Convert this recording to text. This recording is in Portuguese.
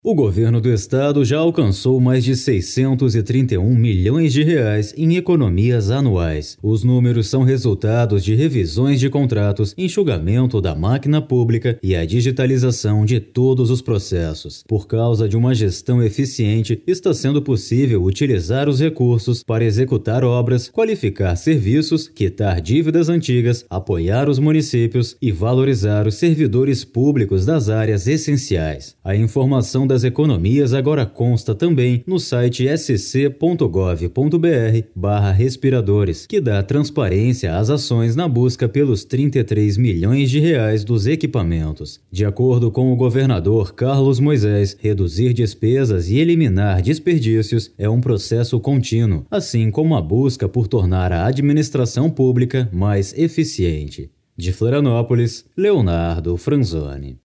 O governo do estado já alcançou mais de 631 milhões de reais em economias anuais. Os números são resultados de revisões de contratos, enxugamento da máquina pública e a digitalização de todos os processos. Por causa de uma gestão eficiente, está sendo possível utilizar os recursos para executar obras, qualificar serviços, quitar dívidas antigas, apoiar os municípios e valorizar os servidores públicos das áreas essenciais. A informação das economias agora consta também no site sc.gov.br/respiradores, que dá transparência às ações na busca pelos 33 milhões de reais dos equipamentos. De acordo com o governador Carlos Moisés, reduzir despesas e eliminar desperdícios é um processo contínuo, assim como a busca por tornar a administração pública mais eficiente. De Florianópolis, Leonardo Franzoni.